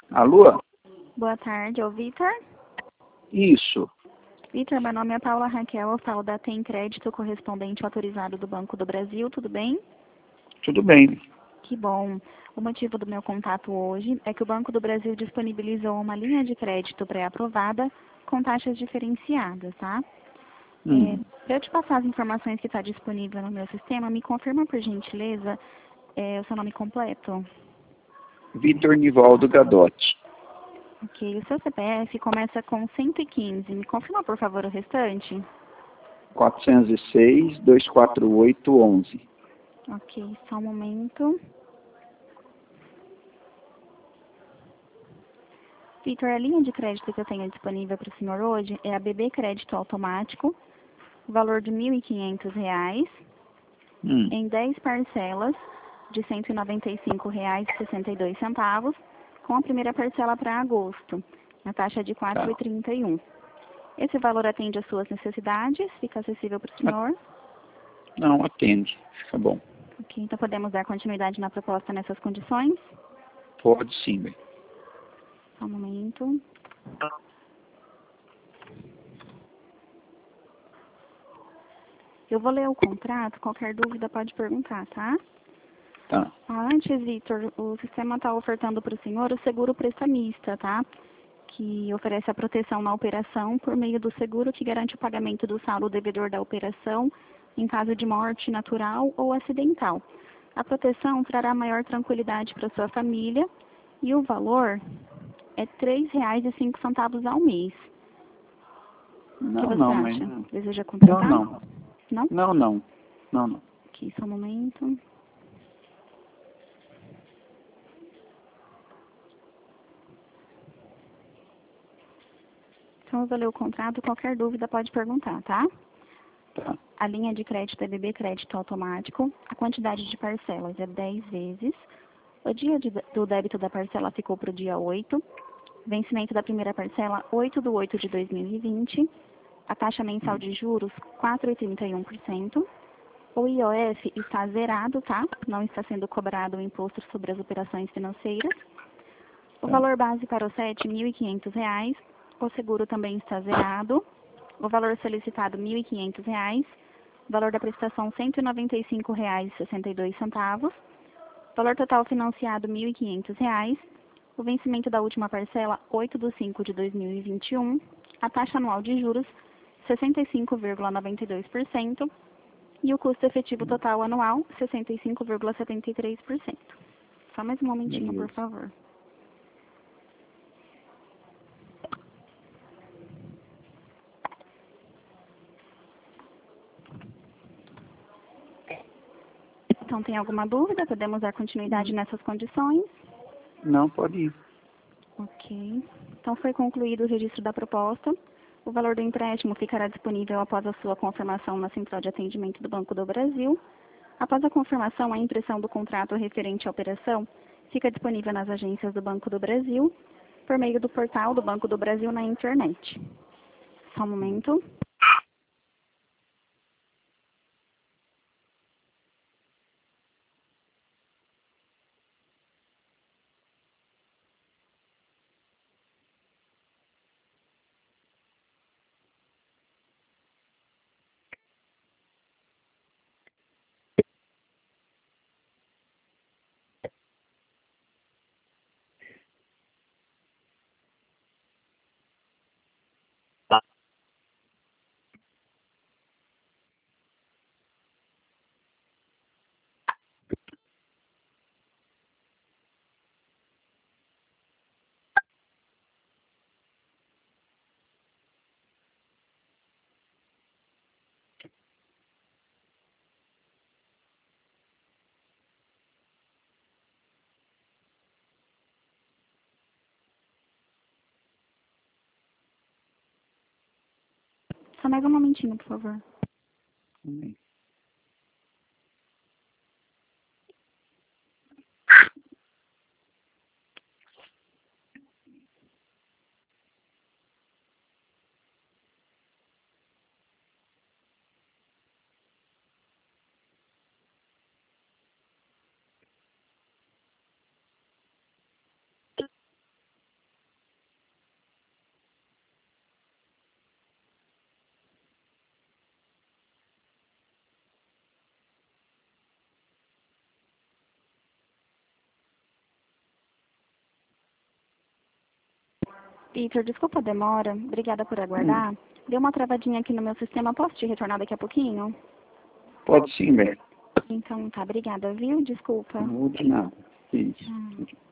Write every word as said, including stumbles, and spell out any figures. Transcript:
Alô? Boa tarde, é o Vitor. Isso. Vitor, meu nome é Paula Raquel, eu falo da Tem Crédito, correspondente autorizado do Banco do Brasil, tudo bem? Tudo bem. Que bom. O motivo do meu contato hoje é que o Banco do Brasil disponibilizou uma linha de crédito pré-aprovada com taxas diferenciadas, tá? É, Hum. para eu te passar as informações que está disponível no meu sistema, me confirma, por gentileza, é, o seu nome completo. Vitor Nivaldo Gadotti. Ok, o seu C P F começa com cento e quinze. Me confirma, por favor, o restante? quatrocentos e seis, duzentos e quarenta e oito, onze. Ok, só um momento. Vitor, a linha de crédito que eu tenho disponível para o senhor hoje é a B B Crédito Automático, valor de mil e quinhentos reais, Hum. em dez parcelas de cento e noventa e cinco reais e sessenta e dois centavos, com a primeira parcela para agosto, na taxa de quatro Tá. reais e trinta e um. Esse valor atende às suas necessidades, fica acessível para o senhor? Não, atende. Fica bom. Ok, então podemos dar continuidade na proposta nessas condições? Pode sim, bem. Só um momento. Eu vou ler o contrato, qualquer dúvida pode perguntar, tá? Tá. Antes, Vitor, o sistema está ofertando para o senhor o seguro prestamista, tá? Que oferece a proteção na operação por meio do seguro que garante o pagamento do saldo devedor da operação em caso de morte natural ou acidental. A proteção trará maior tranquilidade para sua família e o valor é três reais e cinco centavos ao mês. O que Não, você não, mas... acha? Deseja Não, contratar? não. Não? Não, não. Não, não. Aqui, só um momento. Então, eu vou ler o contrato. Qualquer dúvida pode perguntar, tá? Tá. A linha de crédito é B B Crédito Automático. A quantidade de parcelas é dez vezes. O dia de- do débito da parcela ficou para o dia oito. Vencimento da primeira parcela, oito de oito de dois mil e vinte. A taxa mensal de juros, quatro vírgula trinta e um por cento. O I O F está zerado, tá? Não está sendo cobrado o imposto sobre as operações financeiras. O Tá. valor base para o S E T, mil e quinhentos reais. O seguro também está zerado. O valor solicitado, mil e quinhentos reais. O valor da prestação, cento e noventa e cinco reais e sessenta e dois centavos. Valor total financiado, mil e quinhentos reais. O vencimento da última parcela, oito de cinco de dois mil e vinte e um. A taxa anual de juros, sessenta e cinco vírgula noventa e dois por cento. E o custo efetivo total anual, sessenta e cinco vírgula setenta e três por cento. Só mais um momentinho, por Beleza. favor. Então, tem alguma dúvida? Podemos dar continuidade nessas condições? Não, pode ir. Ok. Então, foi concluído o registro da proposta. O valor do empréstimo ficará disponível após a sua confirmação na Central de Atendimento do Banco do Brasil. Após a confirmação, a impressão do contrato referente à operação fica disponível nas agências do Banco do Brasil, por meio do portal do Banco do Brasil na internet. Só um momento. Só mais um momentinho, por favor. Também. Vitor, desculpa a demora. Obrigada por aguardar. Hum. Deu uma travadinha aqui no meu sistema. Posso te retornar daqui a pouquinho? Pode sim, velho. Então tá, obrigada, viu? Desculpa. Não, de nada. Isso. Hum.